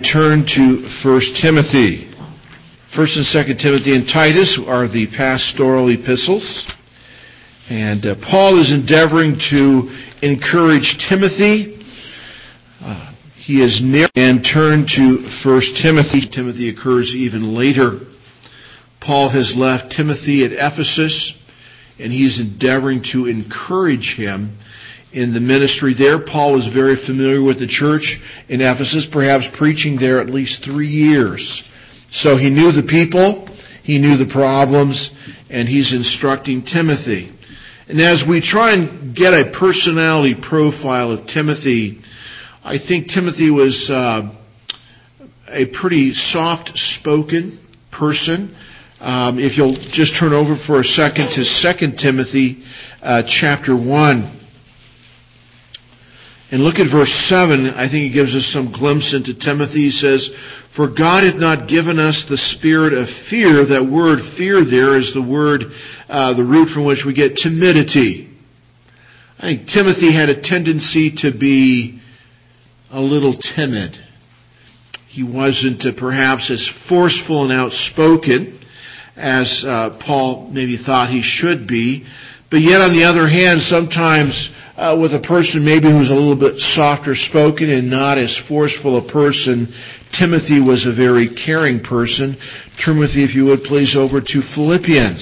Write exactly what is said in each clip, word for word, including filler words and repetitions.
Turn to First Timothy. First and Second Timothy and Titus are the pastoral epistles. And uh, Paul is endeavoring to encourage Timothy. Uh, he is near and turn to First Timothy. Timothy occurs even later. Paul has left Timothy at Ephesus, and he's endeavoring to encourage him in the ministry there. Paul was very familiar with the church in Ephesus, perhaps preaching there at least three years. So he knew the people, he knew the problems, and he's instructing Timothy. And as we try and get a personality profile of Timothy, I think Timothy was uh, a pretty soft-spoken person. Um, if you'll just turn over for a second to Second Timothy uh, chapter one. And look at verse seven. I think it gives us some glimpse into Timothy. He says, "For God hath not given us the spirit of fear." That word fear there is the word, uh, the root from which we get timidity. I think Timothy had a tendency to be a little timid. He wasn't uh, perhaps as forceful and outspoken as uh, Paul maybe thought he should be. But yet on the other hand, sometimes Uh, with a person maybe who's a little bit softer spoken and not as forceful a person, Timothy was a very caring person. Turn with me, if you would please, over to Philippians.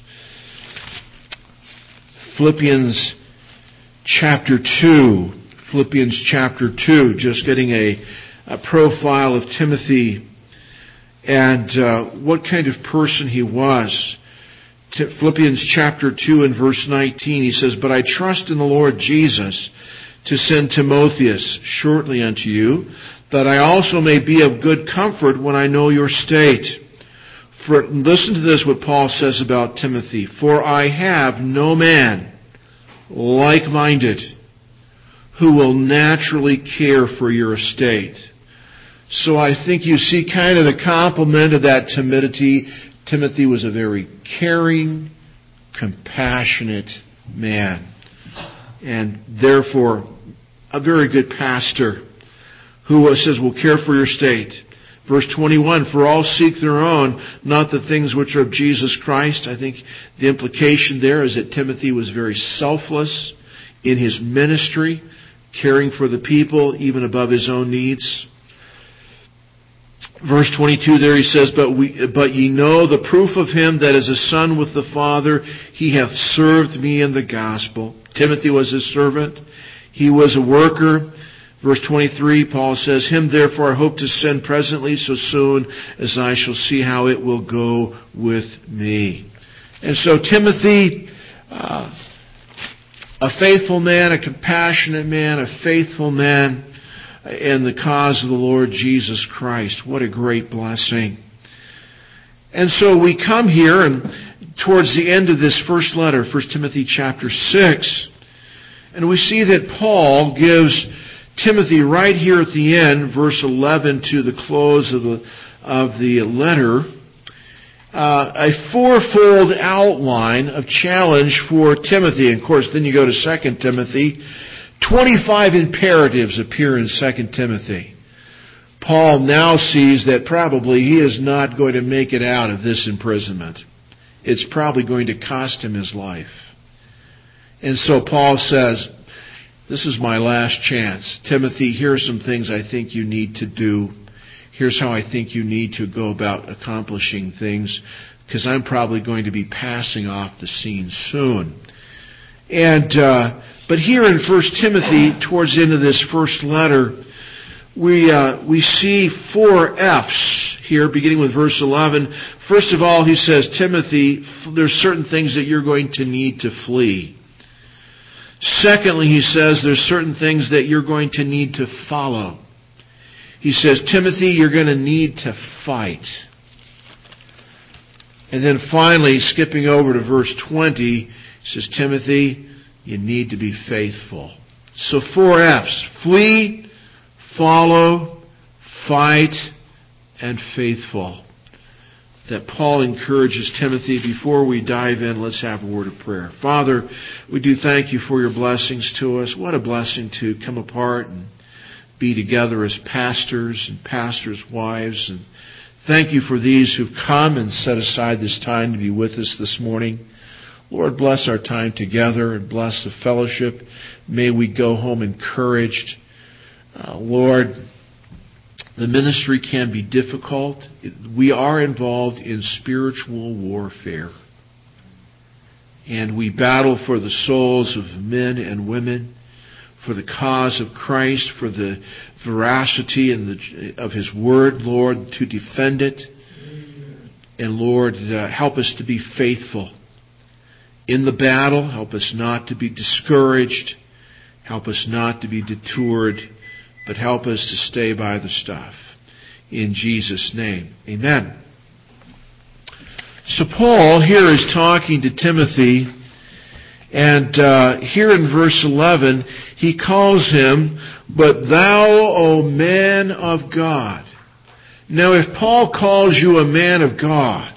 Philippians chapter two. Philippians chapter two. Just getting a, a profile of Timothy and uh, what kind of person he was. Philippians chapter two and verse nineteen, he says, "But I trust in the Lord Jesus to send Timotheus shortly unto you, that I also may be of good comfort when I know your state." For, listen to this, what Paul says about Timothy. "For I have no man like-minded who will naturally care for your estate." So I think you see kind of the complement of that timidity. Timothy was a very caring, compassionate man, and therefore a very good pastor who says, "Will care for your state." Verse twenty-one, "For all seek their own, not the things which are of Jesus Christ." I think the implication there is that Timothy was very selfless in his ministry, caring for the people even above his own needs. Verse twenty-two there he says, but we, but ye know the proof of him that is a son with the Father. He hath served me in the gospel." Timothy was his servant. He was a worker. Verse twenty-three, Paul says, "Him therefore I hope to send presently, so soon as I shall see how it will go with me." And so Timothy, uh, a faithful man, a compassionate man, a faithful man, in the cause of the Lord Jesus Christ. What a great blessing. And so we come here, and towards the end of this first letter, First Timothy chapter six, and we see that Paul gives Timothy right here at the end, verse eleven to the close of the, of the letter, uh, a fourfold outline of challenge for Timothy. And of course, then you go to Second Timothy. twenty-five imperatives appear in Second Timothy. Paul now sees that probably he is not going to make it out of this imprisonment. It's probably going to cost him his life. And so Paul says, "This is my last chance. Timothy, here are some things I think you need to do. Here's how I think you need to go about accomplishing things, because I'm probably going to be passing off the scene soon." And uh, but here in First Timothy, towards the end of this first letter, we uh, we see four F's here, beginning with verse eleven. First of all, he says, "Timothy, there's certain things that you're going to need to flee." Secondly, he says, there's certain things that you're going to need to follow. He says, "Timothy, you're going to need to fight." And then finally, skipping over to verse twenty, he says, "Timothy, you need to be faithful." So four F's: flee, follow, fight, and faithful. That Paul encourages Timothy. Before we dive in, let's have a word of prayer. Father, we do thank you for your blessings to us. What a blessing to come apart and be together as pastors and pastors' wives. And thank you for these who've come and set aside this time to be with us this morning. Lord, bless our time together and bless the fellowship. May we go home encouraged. Uh, Lord, the ministry can be difficult. We are involved in spiritual warfare. And we battle for the souls of men and women, for the cause of Christ, for the veracity and the, of His Word, Lord, to defend it. And Lord, uh, help us to be faithful in the battle. Help us not to be discouraged. Help us not to be detoured, but help us to stay by the stuff. In Jesus' name, amen. So Paul here is talking to Timothy, and uh, here in verse eleven, he calls him, "But thou, O man of God." Now, if Paul calls you a man of God,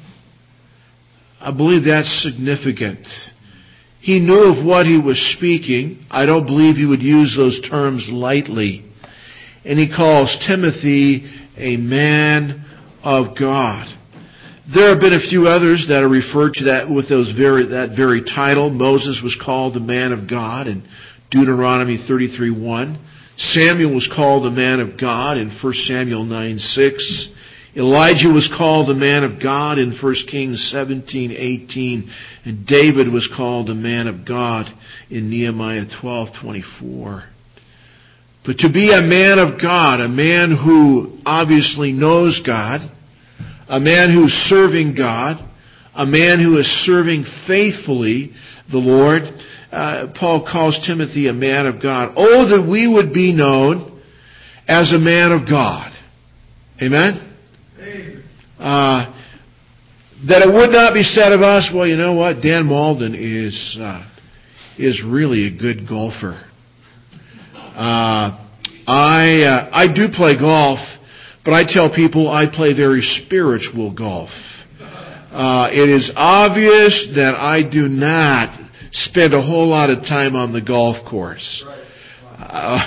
I believe that's significant. He knew of what he was speaking. I don't believe he would use those terms lightly. And he calls Timothy a man of God. There have been a few others that are referred to that with those very that very title. Moses was called a man of God in Deuteronomy thirty-three one. Samuel was called a man of God in First Samuel nine six. Elijah was called a man of God in First Kings seventeen eighteen. And David was called a man of God in Nehemiah twelve twenty-four. But to be a man of God, a man who obviously knows God, a man who's serving God, a man who is serving faithfully the Lord, uh, Paul calls Timothy a man of God. Oh, that we would be known as a man of God. Amen? Amen. Uh, that it would not be said of us, well, you know what, Dan Malden is uh, is really a good golfer. Uh, I uh, I do play golf, but I tell people I play very spiritual golf. Uh, it is obvious that I do not spend a whole lot of time on the golf course. Uh,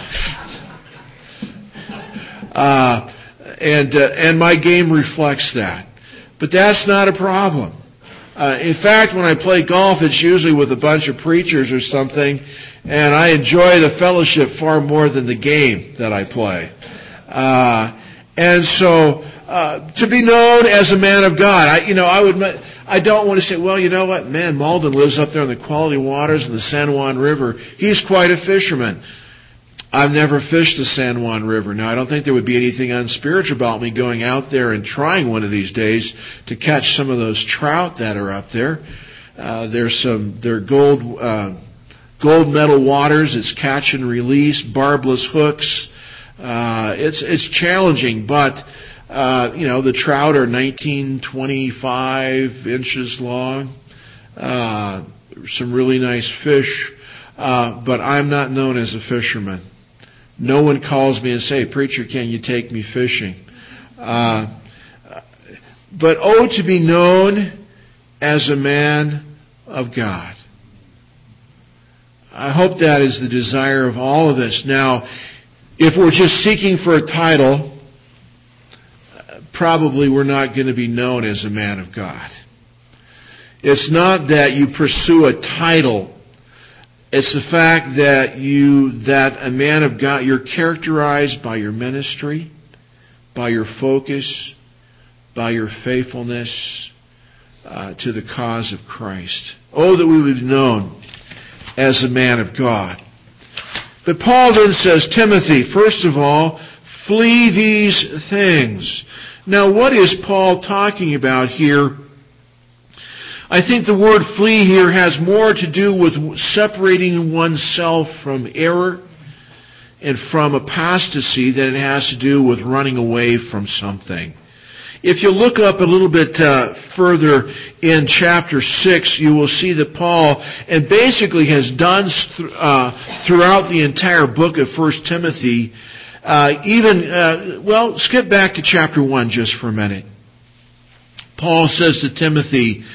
uh, and uh, and my game reflects that. But that's not a problem. Uh, in fact, when I play golf, it's usually with a bunch of preachers or something, and I enjoy the fellowship far more than the game that I play. Uh, and so, uh, to be known as a man of God, I, you know, I would, I don't want to say, well, you know what, man, Malden lives up there in the Quality Waters in the San Juan River. He's quite a fisherman. I've never fished the San Juan River. Now, I don't think there would be anything unspiritual about me going out there and trying one of these days to catch some of those trout that are up there. Uh, there's some, they're gold, uh, gold medal waters. It's catch and release, barbless hooks. Uh, it's, it's challenging, but, uh, you know, the trout are nineteen, twenty-five inches long. Uh, some really nice fish. Uh, but I'm not known as a fisherman. No one calls me and say, "Preacher, can you take me fishing?" Uh, but oh, to be known as a man of God. I hope that is the desire of all of us. Now, if we're just seeking for a title, probably we're not going to be known as a man of God. It's not that you pursue a title. It's the fact that you, that a man of God, you're characterized by your ministry, by your focus, by your faithfulness uh, to the cause of Christ. Oh, that we would be known as a man of God. But Paul then says, Timothy, first of all, flee these things. Now, what is Paul talking about here? I think the word flee here has more to do with separating oneself from error and from apostasy than it has to do with running away from something. If you look up a little bit uh, further in chapter six, you will see that Paul, and basically has done th- uh, throughout the entire book of First Timothy, uh, even, uh, well, skip back to chapter one just for a minute. Paul says to Timothy,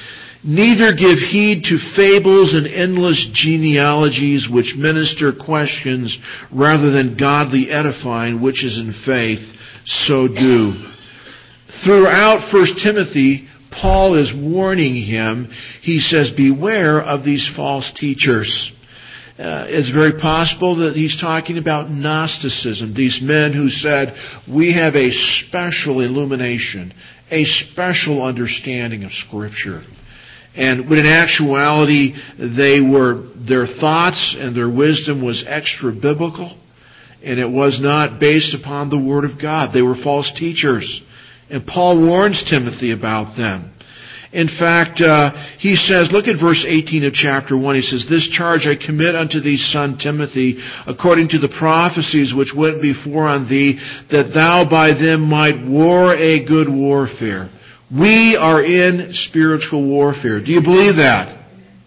Neither give heed to fables and endless genealogies which minister questions rather than godly edifying, which is in faith, so do. Throughout First Timothy, Paul is warning him. He says, beware of these false teachers. Uh, it's very possible that he's talking about Gnosticism, these men who said, we have a special illumination, a special understanding of Scripture. And when in actuality, they were, their thoughts and their wisdom was extra biblical, and it was not based upon the Word of God. They were false teachers. And Paul warns Timothy about them. In fact, uh, he says, look at verse eighteen of chapter one. He says, this charge I commit unto thee, son Timothy, according to the prophecies which went before on thee, that thou by them might war a good warfare. We are in spiritual warfare. Do you believe that?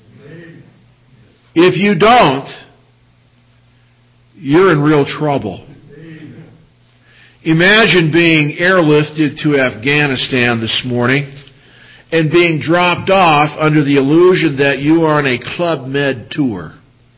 If you don't, you're in real trouble. Imagine being airlifted to Afghanistan this morning and being dropped off under the illusion that you are on a Club Med tour.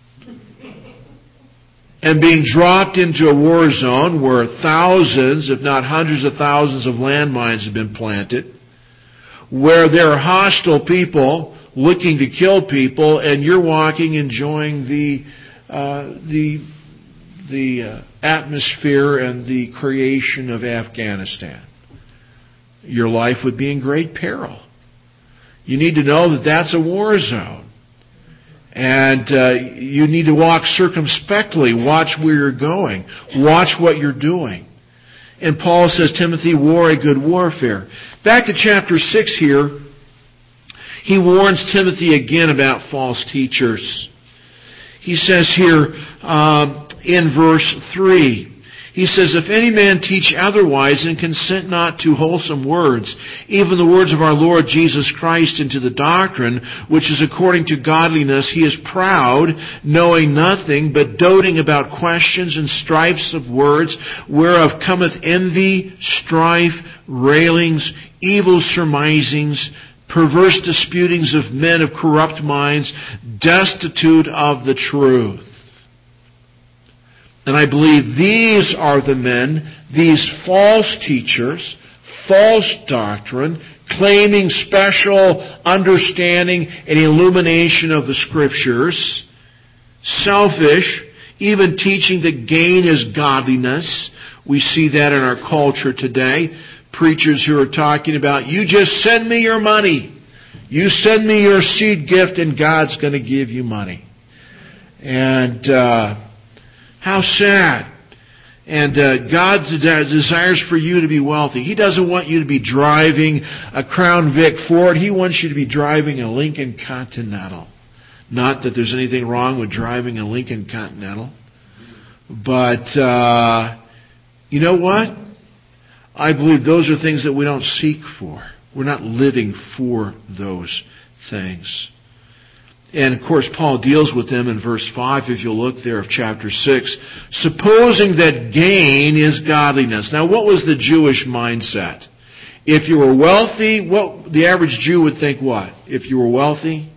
And being dropped into a war zone where thousands, if not hundreds of thousands of landmines have been planted, where there are hostile people looking to kill people, and you're walking, enjoying the uh, the the uh, atmosphere and the creation of Afghanistan. Your life would be in great peril. You need to know that that's a war zone. And uh, you need to walk circumspectly. Watch where you're going. Watch what you're doing. And Paul says, Timothy, war a good warfare. Back to chapter six here, he warns Timothy again about false teachers. He says here um, in verse three, he says, if any man teach otherwise and consent not to wholesome words, even the words of our Lord Jesus Christ into the doctrine, which is according to godliness, he is proud, knowing nothing, but doting about questions and strifes of words, whereof cometh envy, strife, railings, evil surmisings, perverse disputings of men of corrupt minds, destitute of the truth. And I believe these are the men, these false teachers, false doctrine, claiming special understanding and illumination of the Scriptures, selfish, even teaching that gain is godliness. We see that in our culture today. Preachers who are talking about, you just send me your money. You send me your seed gift and God's going to give you money. And uh, how sad. And uh, God desires for you to be wealthy. He doesn't want you to be driving a Crown Vic Ford. He wants you to be driving a Lincoln Continental. Not that there's anything wrong with driving a Lincoln Continental. But uh, you know what? I believe those are things that we don't seek for. We're not living for those things. And of course, Paul deals with them in verse five, if you'll look there of chapter six. Supposing that gain is godliness. Now, what was the Jewish mindset? If you were wealthy, what the average Jew would think what? If you were wealthy?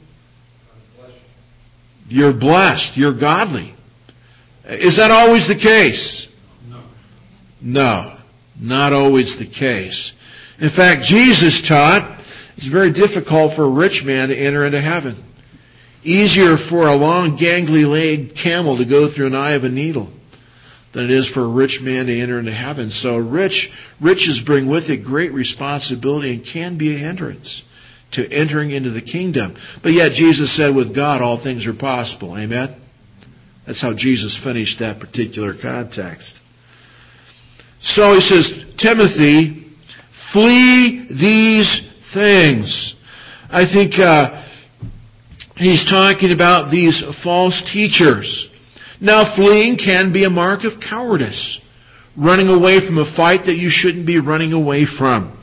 You're blessed. You're godly. Is that always the case? No. No, not always the case. In fact, Jesus taught it's very difficult for a rich man to enter into heaven. Easier for a long, gangly-legged camel to go through an eye of a needle than it is for a rich man to enter into heaven. So rich, riches bring with it great responsibility and can be a hindrance to entering into the kingdom. But yet Jesus said with God all things are possible. Amen? That's how Jesus finished that particular context. So he says, Timothy, flee these things. I think uh, he's talking about these false teachers. Now, fleeing can be a mark of cowardice. Running away from a fight that you shouldn't be running away from.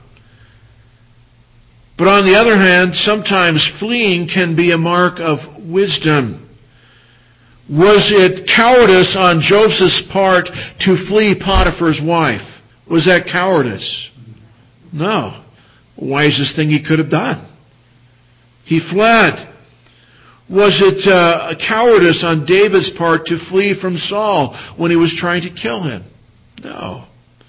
But on the other hand, sometimes fleeing can be a mark of wisdom. Was it cowardice on Joseph's part to flee Potiphar's wife? Was that cowardice? No. Wisest thing he could have done. He fled. Was it uh, a cowardice on David's part to flee from Saul when he was trying to kill him? No.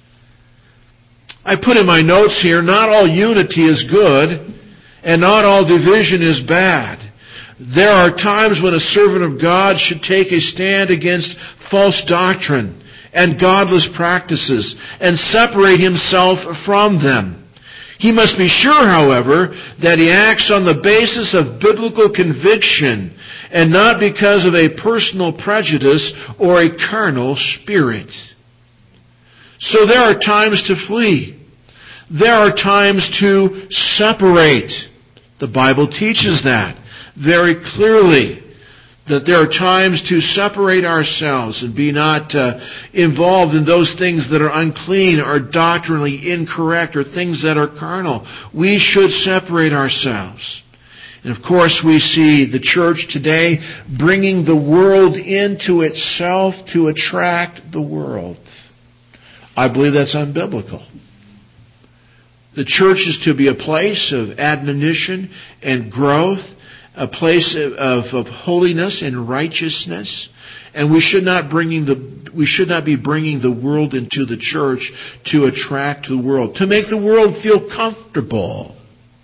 I put in my notes here, not all unity is good, and not all division is bad. There are times when a servant of God should take a stand against false doctrine and godless practices and separate himself from them. He must be sure, however, that he acts on the basis of biblical conviction and not because of a personal prejudice or a carnal spirit. So there are times to flee. There are times to separate. The Bible teaches that very clearly, that there are times to separate ourselves and be not uh, involved in those things that are unclean or doctrinally incorrect or things that are carnal. We should separate ourselves. And of course we see the church today bringing the world into itself to attract the world. I believe that's unbiblical. The church is to be a place of admonition and growth, a place of, of holiness and righteousness, and we should not bringing the we should not be bringing the world into the church to attract the world, to make the world feel comfortable.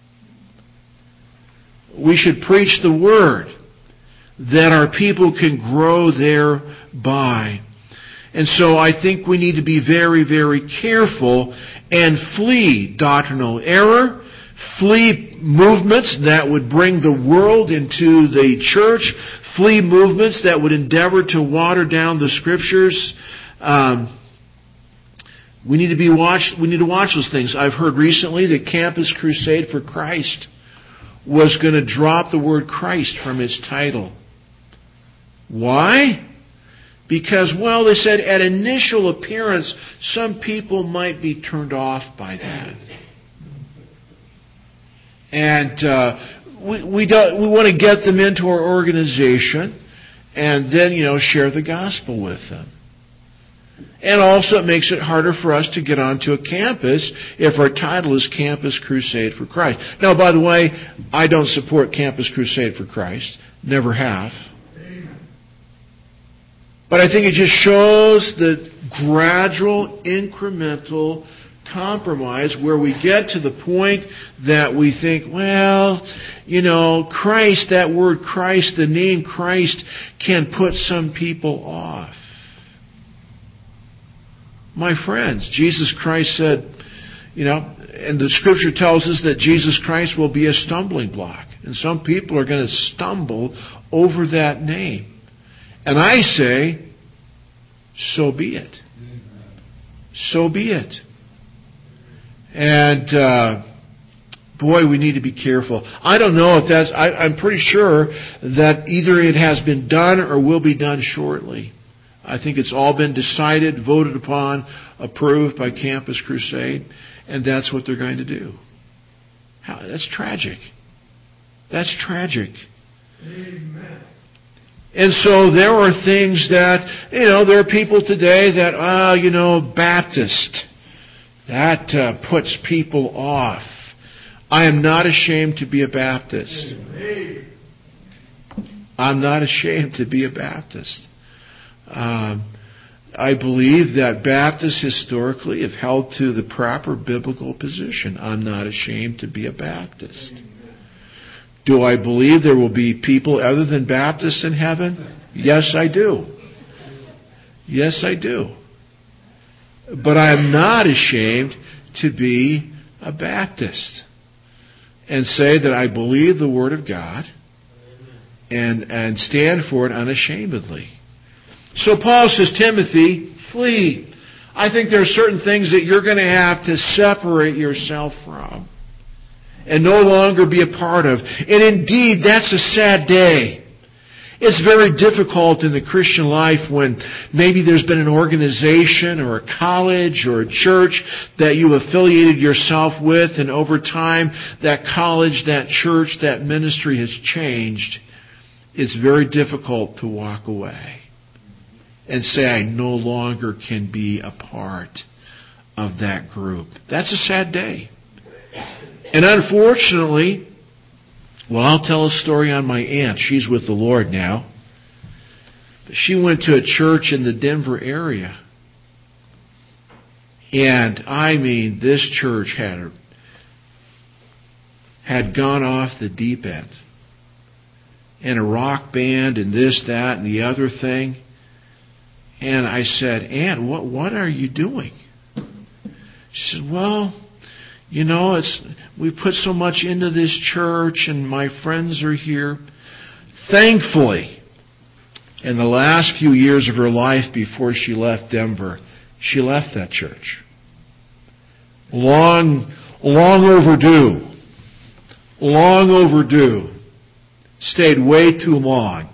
We should preach the word that our people can grow thereby. And so I think we need to be very, very careful and flee doctrinal error, flee movements that would bring the world into the church, flee movements that would endeavor to water down the Scriptures. Um, we need to be watch. We need to watch those things. I've heard recently that Campus Crusade for Christ was going to drop the word Christ from its title. Why? Because, well, they said at initial appearance, some people might be turned off by that. And uh, we we, don't, we want to get them into our organization and then, you know, share the gospel with them. And also it makes it harder for us to get onto a campus if our title is Campus Crusade for Christ. Now, by the way, I don't support Campus Crusade for Christ. Never have. But I think it just shows the gradual, incremental compromise where we get to the point that we think, well, you know, Christ, that word Christ, the name Christ, can put some people off. My friends, Jesus Christ said, you know, and the Scripture tells us that Jesus Christ will be a stumbling block. And some people are going to stumble over that name. And I say, so be it. So be it. And, uh, boy, we need to be careful. I don't know if that's, I, I'm pretty sure that either it has been done or will be done shortly. I think it's all been decided, voted upon, approved by Campus Crusade, and that's what they're going to do. How, that's tragic. That's tragic. Amen. And so there are things that, you know, there are people today that, ah, you know, Baptist. That uh, puts people off. I am not ashamed to be a Baptist. I'm not ashamed to be a Baptist. Um, I believe that Baptists historically have held to the proper biblical position. I'm not ashamed to be a Baptist. Do I believe there will be people other than Baptists in heaven? Yes, I do. Yes, I do. But I am not ashamed to be a Baptist and say that I believe the Word of God and, and stand for it unashamedly. So Paul says, Timothy, flee. I think there are certain things that you're going to have to separate yourself from and no longer be a part of. And indeed, that's a sad day. It's very difficult in the Christian life when maybe there's been an organization or a college or a church that you affiliated yourself with, and over time that college, that church, that ministry has changed. It's very difficult to walk away and say, I no longer can be a part of that group. That's a sad day. And unfortunately, Well, I'll tell a story on my aunt. She's with the Lord now. But she went to a church in the Denver area. And, I mean, this church had, had gone off the deep end. And a rock band and this, that, and the other thing. And I said, Aunt, what, what are you doing? She said, well, you know, it's we put so much into this church and my friends are here. Thankfully, in the last few years of her life before she left Denver, she left that church. Long, long overdue. Long overdue. Stayed way too long.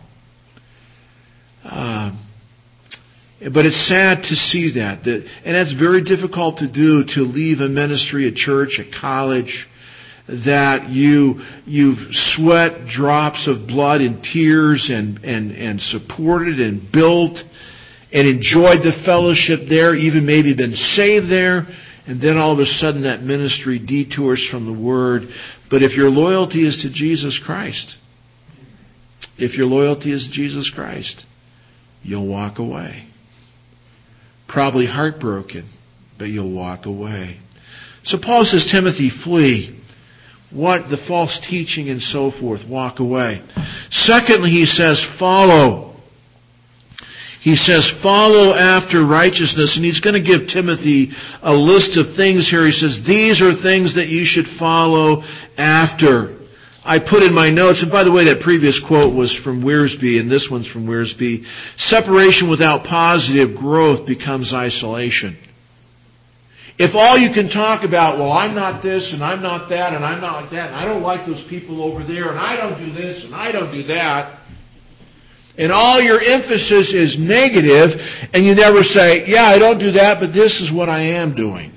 Uh, but it's sad to see that, that. And that's very difficult to do, to leave a ministry, a church, a college, that you, you've sweat drops of blood and tears and, and, and supported and built and enjoyed the fellowship there, even maybe been saved there, and then all of a sudden that ministry detours from the Word. But if your loyalty is to Jesus Christ, if your loyalty is to Jesus Christ, you'll walk away. Probably heartbroken, but you'll walk away. So Paul says, Timothy, flee. What? The false teaching and so forth. Walk away. Secondly, he says, follow. He says, follow after righteousness. And he's going to give Timothy a list of things here. He says, these are things that you should follow after. I put in my notes, and by the way, that previous quote was from Wiersbe, and this one's from Wiersbe. Separation without positive growth becomes isolation. If all you can talk about, well, I'm not this, and I'm not that, and I'm not like that, and I don't like those people over there, and I don't do this, and I don't do that, and all your emphasis is negative, and you never say, yeah, I don't do that, but this is what I am doing.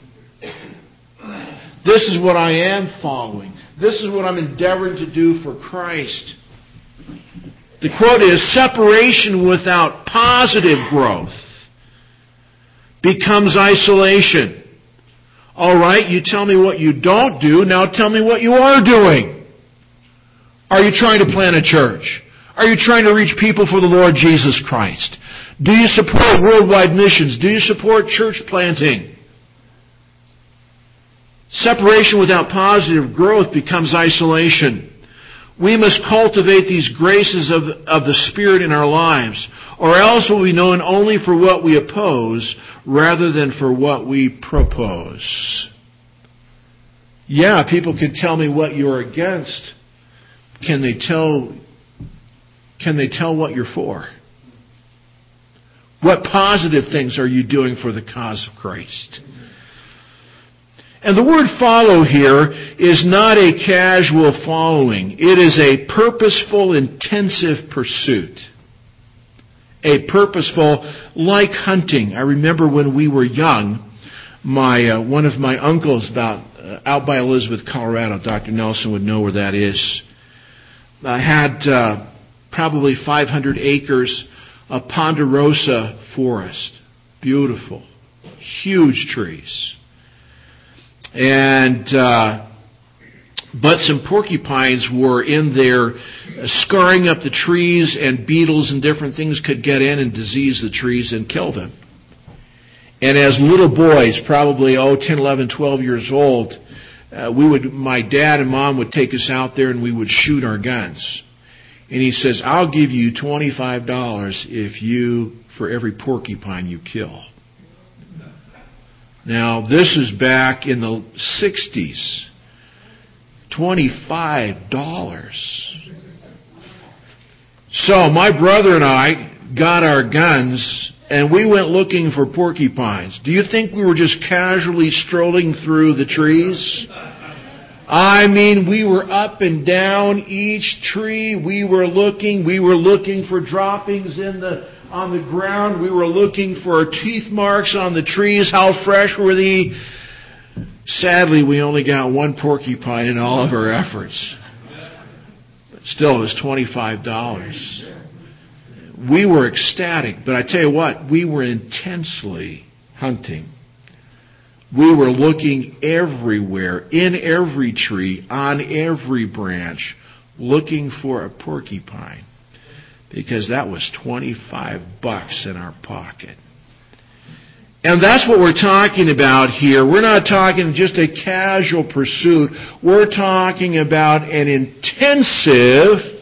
This is what I am following. This is what I'm endeavoring to do for Christ. The quote is, separation without positive growth becomes isolation. All right, you tell me what you don't do, now tell me what you are doing. Are you trying to plant a church? Are you trying to reach people for the Lord Jesus Christ? Do you support worldwide missions? Do you support church planting? Separation without positive growth becomes isolation. We must cultivate these graces of, of the Spirit in our lives, or else we'll be known only for what we oppose rather than for what we propose. Yeah, people can tell me what you're against. Can they tell, can they tell what you're for? What positive things are you doing for the cause of Christ? And the word follow here is not a casual following. It is a purposeful, intensive pursuit. A purposeful, like hunting. I remember when we were young, my uh, one of my uncles about uh, out by Elizabeth, Colorado, Doctor Nelson would know where that is, uh, had uh, probably five hundred acres of ponderosa forest. Beautiful. Huge trees. And uh, butts and porcupines were in there uh, scarring up the trees, and beetles and different things could get in and disease the trees and kill them. And as little boys, probably oh, ten, eleven, twelve years old, uh, we would, my dad and mom would take us out there and we would shoot our guns. And he says, I'll give you twenty-five dollars if you, for every porcupine you kill. Now, this is back in the sixties. twenty-five dollars. So, my brother and I got our guns, and we went looking for porcupines. Do you think we were just casually strolling through the trees? I mean, we were up and down each tree. We were looking. We were looking for droppings in the on the ground. We were looking for teeth marks on the trees. How fresh were they? Sadly, we only got one porcupine in all of our efforts. But still, it was twenty-five dollars. We were ecstatic, but I tell you what, we were intensely hunting. We were looking everywhere, in every tree, on every branch, looking for a porcupine, because that was twenty-five bucks in our pocket. And that's what we're talking about here. We're not talking just a casual pursuit. We're talking about an intensive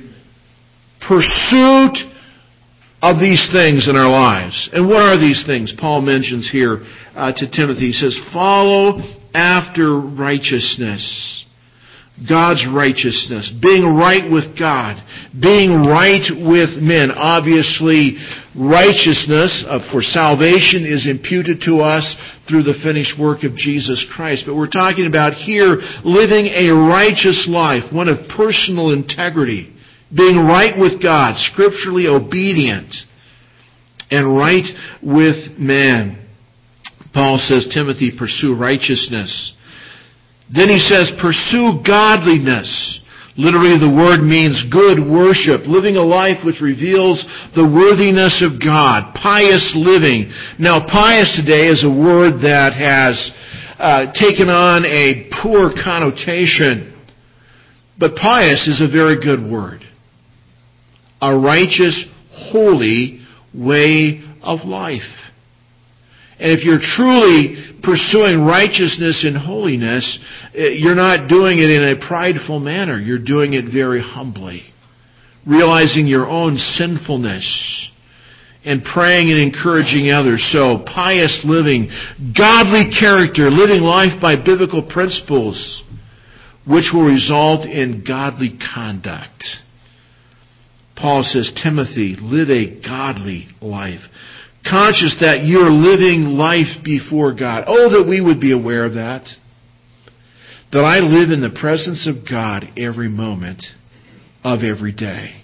pursuit of these things in our lives. And what are these things? Paul mentions here uh, to Timothy. He says, follow after righteousness. God's righteousness. Being right with God. Being right with men. Obviously, righteousness for salvation is imputed to us through the finished work of Jesus Christ. But we're talking about here living a righteous life, one of personal integrity. Being right with God, scripturally obedient, and right with man. Paul says, Timothy, pursue righteousness. Then he says, pursue godliness. Literally, the word means good worship, living a life which reveals the worthiness of God, pious living. Now, pious today is a word that has uh, taken on a poor connotation, but pious is a very good word. A righteous, holy way of life. And if you're truly pursuing righteousness and holiness, you're not doing it in a prideful manner. You're doing it very humbly. Realizing your own sinfulness and praying and encouraging others. So, pious living, godly character, living life by biblical principles, which will result in godly conduct. Paul says, Timothy, live a godly life. Conscious that you're living life before God. Oh, that we would be aware of that. That I live in the presence of God every moment of every day.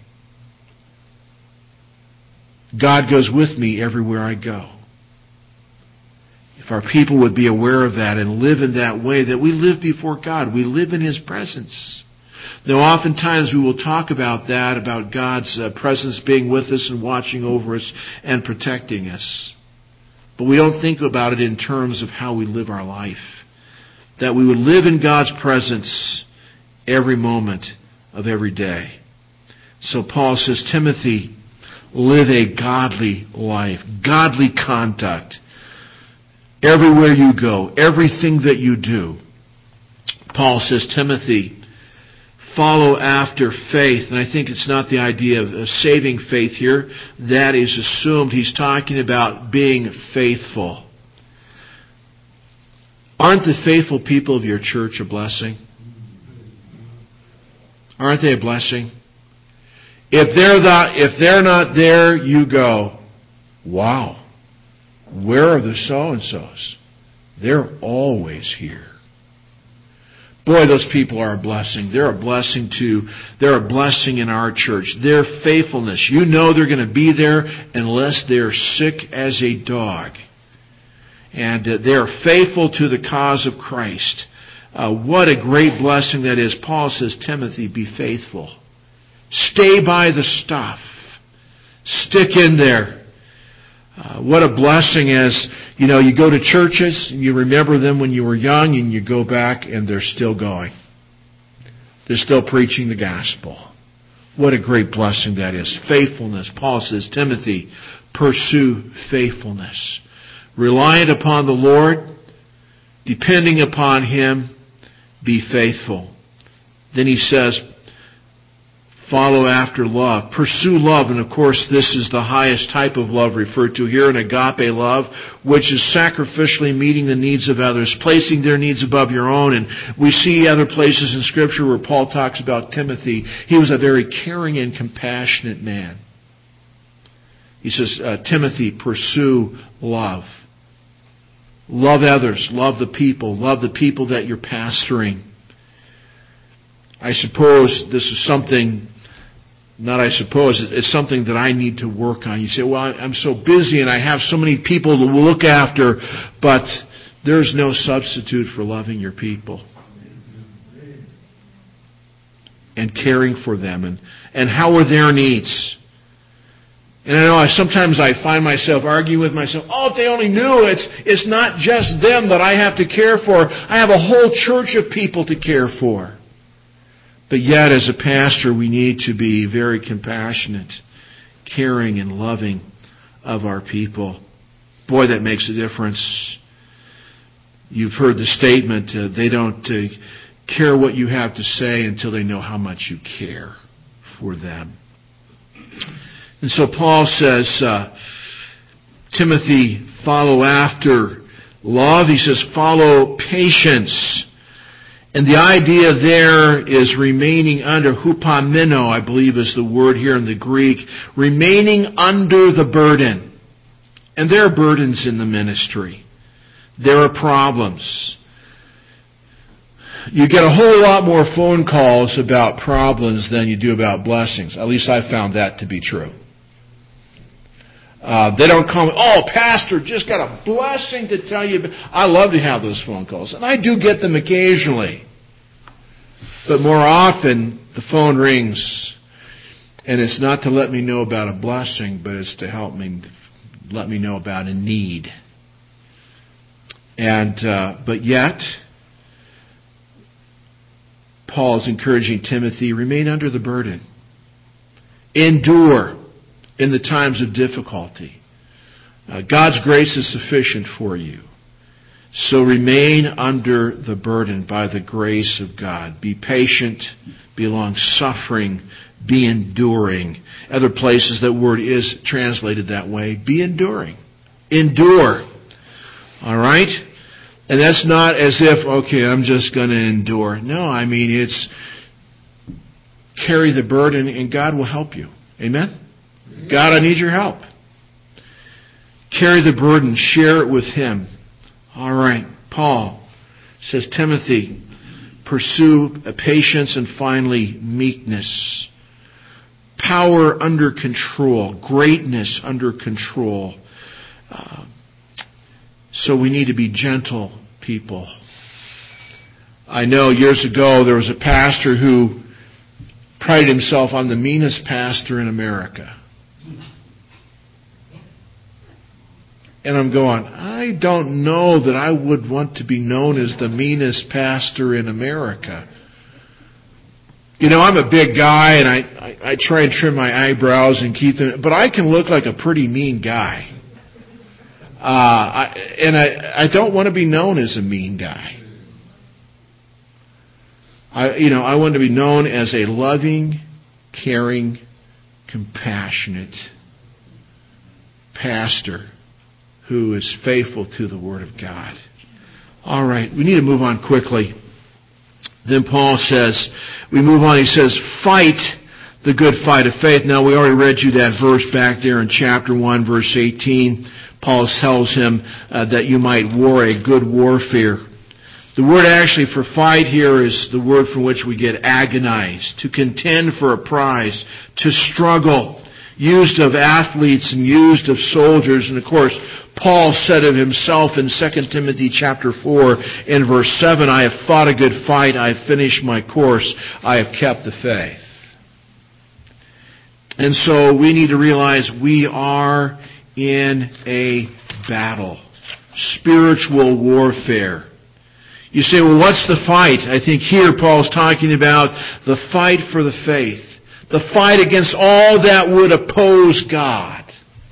God goes with me everywhere I go. If our people would be aware of that and live in that way, that we live before God. We live in His presence. Now, oftentimes we will talk about that, about God's uh, presence being with us and watching over us and protecting us. But we don't think about it in terms of how we live our life. That we would live in God's presence every moment of every day. So Paul says, Timothy, live a godly life, godly conduct. Everywhere you go, everything that you do. Paul says, Timothy, follow after faith. And I think it's not the idea of saving faith here. That is assumed. He's talking about being faithful. Aren't the faithful people of your church a blessing? Aren't they a blessing? If they're not, if they're not there, you go, wow, where are the so-and-sos? They're always here. Boy, those people are a blessing. They're a blessing to, they're a blessing in our church. Their faithfulness. You know they're going to be there unless they're sick as a dog. And uh, they're faithful to the cause of Christ. Uh, what a great blessing that is. Paul says, Timothy, be faithful. Stay by the stuff. Stick in there. Uh, what a blessing as, you know, you go to churches and you remember them when you were young and you go back and they're still going. They're still preaching the gospel. What a great blessing that is. Faithfulness. Paul says, Timothy, pursue faithfulness. Reliant upon the Lord, depending upon Him, be faithful. Then he says, follow after love. Pursue love. And of course, this is the highest type of love referred to here, an agape love, which is sacrificially meeting the needs of others, placing their needs above your own. And we see other places in Scripture where Paul talks about Timothy. He was a very caring and compassionate man. He says, uh, Timothy, pursue love. Love others. Love the people. Love the people that you're pastoring. I suppose this is something, not I suppose, it's something that I need to work on. You say, well, I'm so busy and I have so many people to look after, but there's no substitute for loving your people and caring for them. And, and how are their needs? And I know I, sometimes I find myself arguing with myself, oh, if they only knew, it's, it's not just them that I have to care for. I have a whole church of people to care for. But yet, as a pastor, we need to be very compassionate, caring, and loving of our people. Boy, that makes a difference. You've heard the statement, uh, they don't uh, care what you have to say until they know how much you care for them. And so Paul says, uh, Timothy, follow after love. He says, follow patience. And the idea there is remaining under, hupomeno, I believe is the word here in the Greek, remaining under the burden. And there are burdens in the ministry. There are problems. You get a whole lot more phone calls about problems than you do about blessings. At least I found that to be true. Uh, they don't call me, oh, Pastor, just got a blessing to tell you. I love to have those phone calls, and I do get them occasionally. But more often, the phone rings, and it's not to let me know about a blessing, but it's to help me, let me know about a need. And uh, but yet, Paul is encouraging Timothy, remain under the burden. Endure in the times of difficulty. Uh, God's grace is sufficient for you. So remain under the burden by the grace of God. Be patient, be long-suffering, be enduring. Other places that word is translated that way. Be enduring. Endure. All right? And that's not as if, okay, I'm just going to endure. No, I mean, it's carry the burden and God will help you. Amen? God, I need your help. Carry the burden. Share it with Him. All right. Paul says, Timothy, pursue patience and finally meekness. Power under control. Greatness under control. Uh, so we need to be gentle people. I know years ago there was a pastor who prided himself on the meanest pastor in America. And I'm going, I don't know that I would want to be known as the meanest pastor in America. You know, I'm a big guy and I, I, I try and trim my eyebrows and keep them, but I can look like a pretty mean guy. Uh, I, and I, I don't want to be known as a mean guy. I, you know, I want to be known as a loving, caring, compassionate pastor who is faithful to the Word of God. All right, we need to move on quickly. Then Paul says, we move on, he says, fight the good fight of faith. Now, we already read you that verse back there in chapter one, verse eighteen. Paul tells him uh, that you might war a good warfare. The word actually for fight here is the word from which we get agonize, to contend for a prize, to struggle, used of athletes and used of soldiers. And of course, Paul said of himself in Second Timothy chapter four and verse seven, I have fought a good fight, I have finished my course, I have kept the faith. And so we need to realize we are in a battle. Spiritual warfare. You say, well, what's the fight? I think here Paul's talking about the fight for the faith. The fight against all that would oppose God.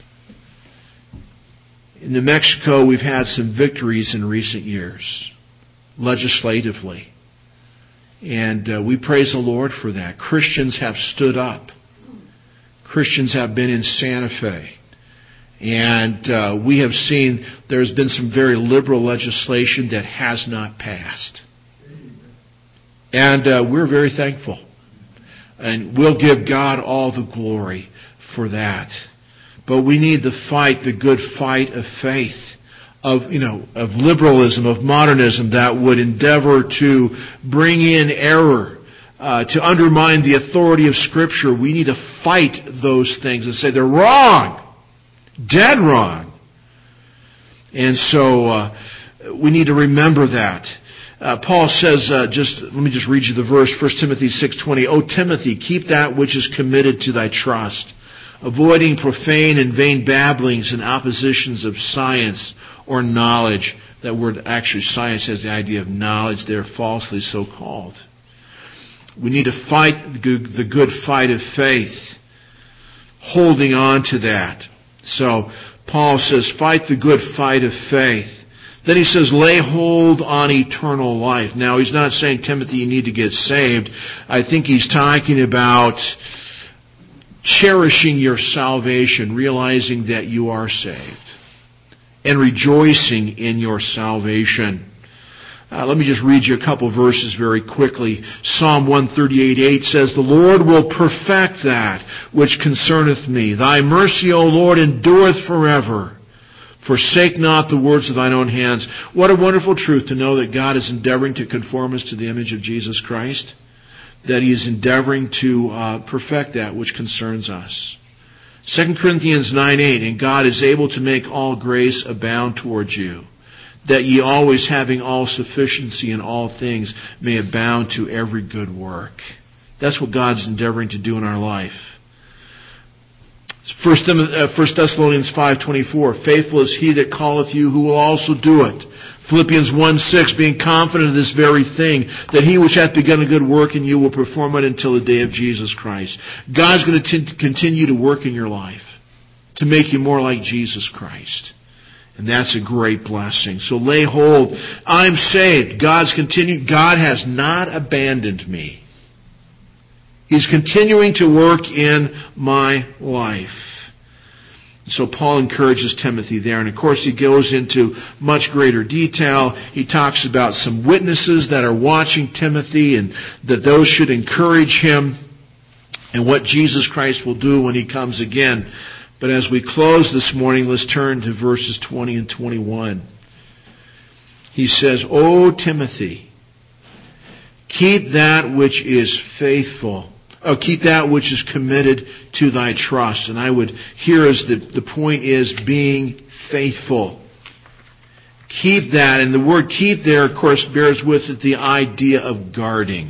In New Mexico, we've had some victories in recent years, legislatively. And uh, we praise the Lord for that. Christians have stood up. Christians have been in Santa Fe. And uh, we have seen there's been some very liberal legislation that has not passed. And uh, we're very thankful. And we'll give God all the glory for that. But we need the fight, the good fight of faith, of, you know, of liberalism, of modernism that would endeavor to bring in error, uh, to undermine the authority of Scripture. We need to fight those things and say they're wrong. Dead wrong. And so uh, we need to remember that. Uh, Paul says, uh, just let me just read you the verse, First Timothy six twenty. O Timothy, keep that which is committed to thy trust, avoiding profane and vain babblings and oppositions of science or knowledge. That word, actually, science has the idea of knowledge. They're falsely so called. We need to fight the good fight of faith, holding on to that. So Paul says, fight the good fight of faith. Then he says, lay hold on eternal life. Now, he's not saying, Timothy, you need to get saved. I think he's talking about cherishing your salvation, realizing that you are saved, and rejoicing in your salvation. Uh, let me just read you a couple verses very quickly. Psalm one thirty-eight eight says, the Lord will perfect that which concerneth me. Thy mercy, O Lord, endureth forever. Forsake not the words of thine own hands. What a wonderful truth to know that God is endeavoring to conform us to the image of Jesus Christ. That He is endeavoring to uh, perfect that which concerns us. Second Corinthians nine eight, and God is able to make all grace abound towards you, that ye always having all sufficiency in all things may abound to every good work. That's what God's endeavoring to do in our life. First Thessalonians five twenty-four, faithful is he that calleth you, who will also do it. Philippians one six, being confident of this very thing, that he which hath begun a good work in you will perform it until the day of Jesus Christ. God's going to t- continue to work in your life to make you more like Jesus Christ. And that's a great blessing. So lay hold. I'm saved. God's continued. God has not abandoned me. He's continuing to work in my life. So Paul encourages Timothy there. And of course he goes into much greater detail. He talks about some witnesses that are watching Timothy and that those should encourage him and what Jesus Christ will do when He comes again. But as we close this morning, let's turn to verses twenty and twenty-one. He says, O Timothy, keep that which is faithful. Oh, keep that which is committed to thy trust. And I would, here is the, the point is being faithful. Keep that. And the word keep there, of course, bears with it the idea of guarding.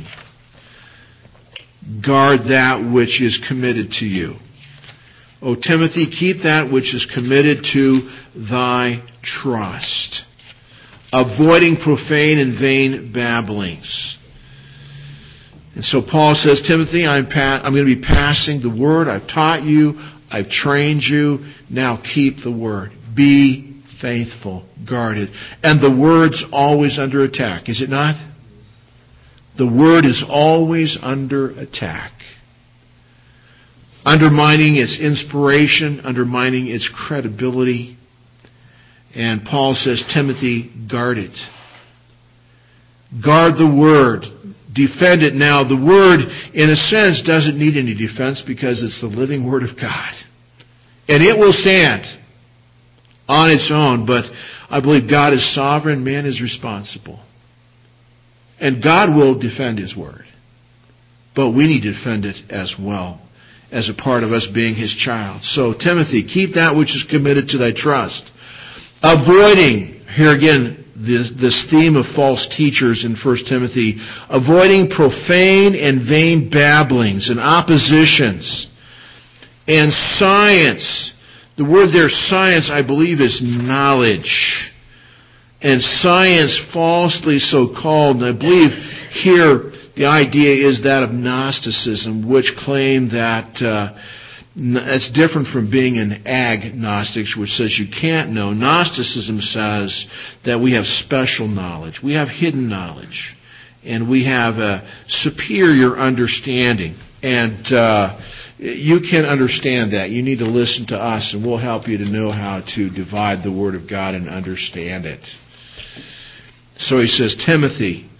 Guard that which is committed to you. O Timothy, keep that which is committed to thy trust, avoiding profane and vain babblings. And so Paul says, Timothy, I'm, pa- I'm going to be passing the word. I've taught you. I've trained you. Now keep the word. Be faithful. Guard it. And the word's always under attack, is it not? The word is always under attack. Undermining its inspiration, undermining its credibility. And Paul says, Timothy, guard it. Guard the word. Defend it. Now, the word, in a sense, doesn't need any defense because it's the living word of God. And it will stand on its own, but I believe God is sovereign, man is responsible. And God will defend His word. But we need to defend it as well, as a part of us being His child. So, Timothy, keep that which is committed to thy trust. Avoiding, here again, this, this theme of false teachers in First Timothy, avoiding profane and vain babblings and oppositions and science. The word there, science, I believe, is knowledge. And science falsely so called. And I believe here the idea is that of Gnosticism, which claim that uh, it's different from being an agnostic, which says you can't know. Gnosticism says that we have special knowledge. We have hidden knowledge. And we have a superior understanding. And uh, you can understand that. You need to listen to us, and we'll help you to know how to divide the Word of God and understand it. So he says, Timothy,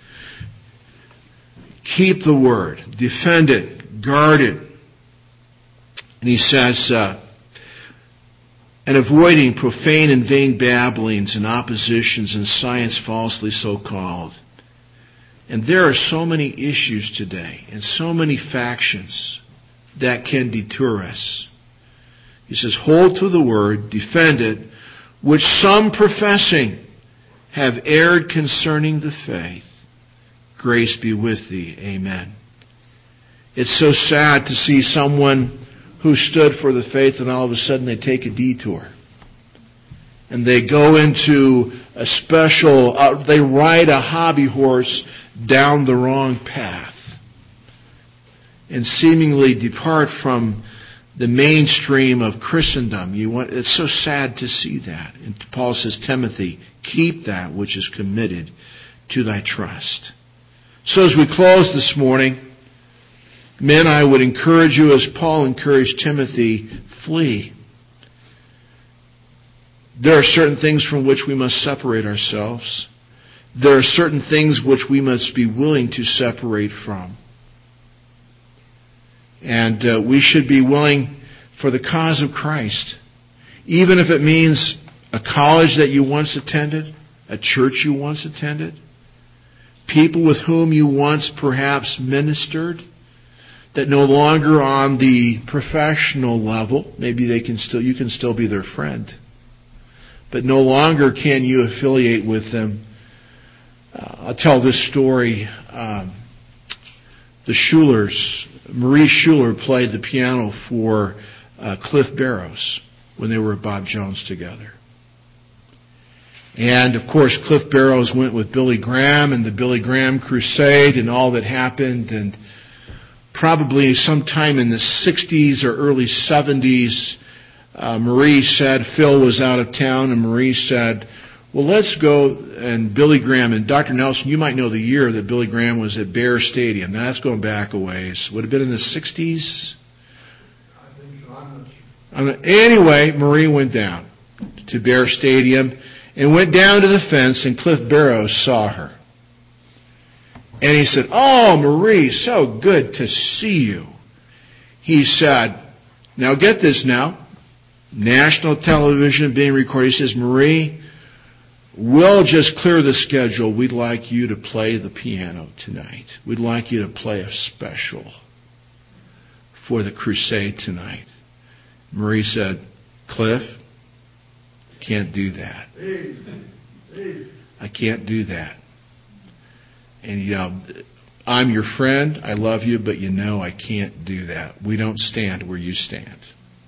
keep the Word. Defend it. Guard it. And he says, uh, and avoiding profane and vain babblings and oppositions and science falsely so called. And there are so many issues today and so many factions that can deter us. He says, hold to the word, defend it, which some professing have erred concerning the faith. Grace be with thee. Amen. It's so sad to see someone who stood for the faith and all of a sudden they take a detour. And they go into a special, uh, they ride a hobby horse down the wrong path. and seemingly depart from the mainstream of Christendom. You want, it's so sad to see that. And Paul says, Timothy, keep that which is committed to thy trust. So as we close this morning, men, I would encourage you, as Paul encouraged Timothy, flee. There are certain things from which we must separate ourselves. There are certain things which we must be willing to separate from. And uh, we should be willing for the cause of Christ. Even if it means a college that you once attended, a church you once attended, people with whom you once perhaps ministered, that no longer on the professional level, maybe they can still, you can still be their friend, but no longer can you affiliate with them. Uh, I'll tell this story. Um, the Schulers, Marie Schuler played the piano for uh, Cliff Barrows when they were with Bob Jones together. And, of course, Cliff Barrows went with Billy Graham and the Billy Graham Crusade and all that happened. And probably sometime in the sixties or early seventies, uh, Marie said, Phil was out of town, and Marie said, well, let's go, and Billy Graham, and Doctor Nelson, you might know the year that Billy Graham was at Bear Stadium. Now, that's going back a ways. Would it have been in the sixties? I think so. I'm not sure. Anyway, Marie went down to Bear Stadium and went down to the fence, and Cliff Barrows saw her. And he said, oh, Marie, so good to see you. He said, now get this now, national television being recorded. He says, Marie, we'll just clear the schedule. We'd like you to play the piano tonight. We'd like you to play a special for the crusade tonight. Marie said, Cliff, can't do that. I can't do that. And, you know, I'm your friend. I love you, but you know I can't do that. We don't stand where you stand.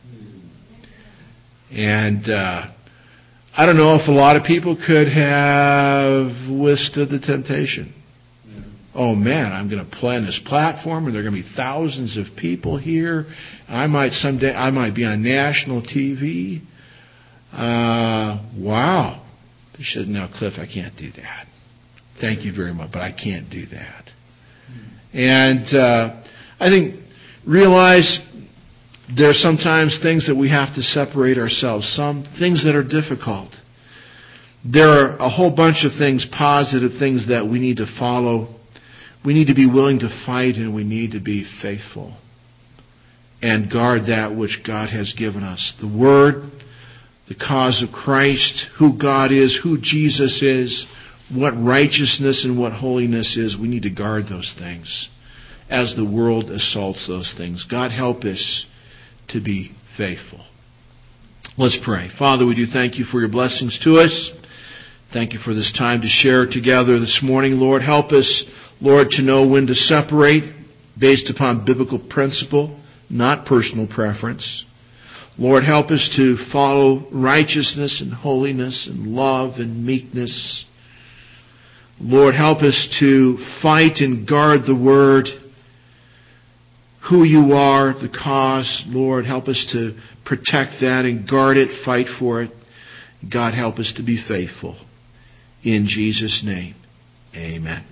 And uh, I don't know if a lot of people could have withstood the temptation. Oh, man, I'm going to play on this platform, and there are going to be thousands of people here. I might someday, I might be on national T V. Uh, wow. She said, no, Cliff, I can't do that. Thank you very much, but I can't do that. And uh, I think, realize there are sometimes things that we have to separate ourselves, some things that are difficult. There are a whole bunch of things, positive things that we need to follow. We need to be willing to fight, and we need to be faithful and guard that which God has given us. The Word, the cause of Christ, who God is, who Jesus is, what righteousness and what holiness is. We need to guard those things as the world assaults those things. God help us to be faithful. Let's pray. Father, we do thank you for your blessings to us. Thank you for this time to share together this morning. Lord, help us, Lord, to know when to separate based upon biblical principle, not personal preference. Lord, help us to follow righteousness and holiness and love and meekness. Lord, help us to fight and guard the Word, who you are, the cause. Lord, help us to protect that and guard it, fight for it. God, help us to be faithful. In Jesus' name, amen.